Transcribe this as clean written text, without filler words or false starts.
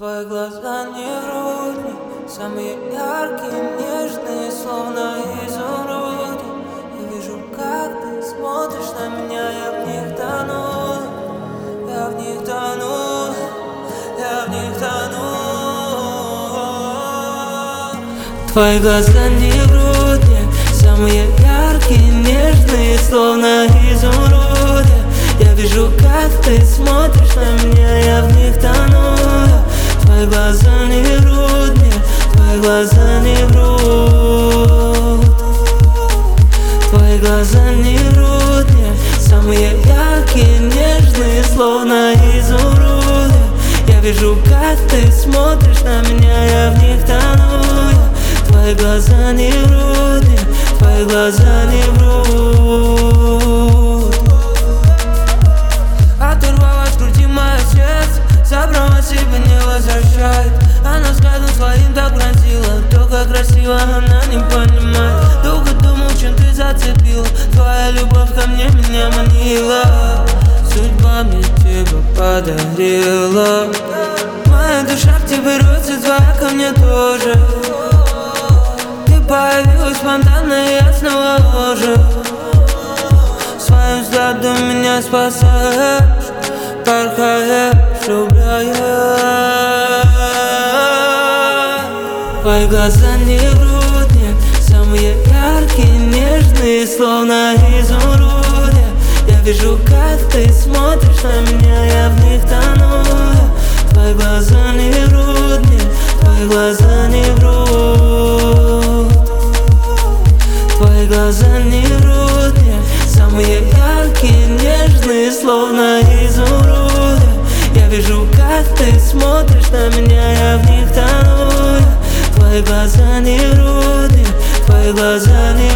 Твои глаза не врут, самые яркие, нежные, словно изумруды. Я вижу, как ты смотришь на меня, я в них тону, я в них тону, я в них тону. Твои глаза не врут, самые яркие, нежные, словно изумруды. Я вижу, как ты смотришь на меня, я в них тону. Твои глаза не врут мне, твои глаза не врут. Твои глаза не врут мне, самые яркие, нежные, словно изумруды. Я вижу, как ты смотришь на меня, я в них тону. Твои глаза не врут мне, твои глаза не врут. Оторвалась от груди мое сердце, забрала себе, не возвращает. Она взглядом своим так грозила, только красиво она не понимает. Долго думал, чем ты зацепила, твоя любовь ко мне меня манила. Судьба мне тебя подарила. Моя душа к тебе рвется, твоя ко мне тоже. Ты появилась спонтанно, я снова ложу. Своим взглядом меня спасаешь, порхаешь, влюбляешь. Твои глаза не врут мне, самые яркие, нежные, словно изумруды. Я вижу, как ты смотришь на меня, я в них тону. Твои глаза не врут мне, твои глаза не врут. Твои глаза не врут мне, самые яркие, нежные, словно изумруды. Я вижу, как ты смотришь на меня, я в них тону. Твои глаза не врут мне, твои глаза не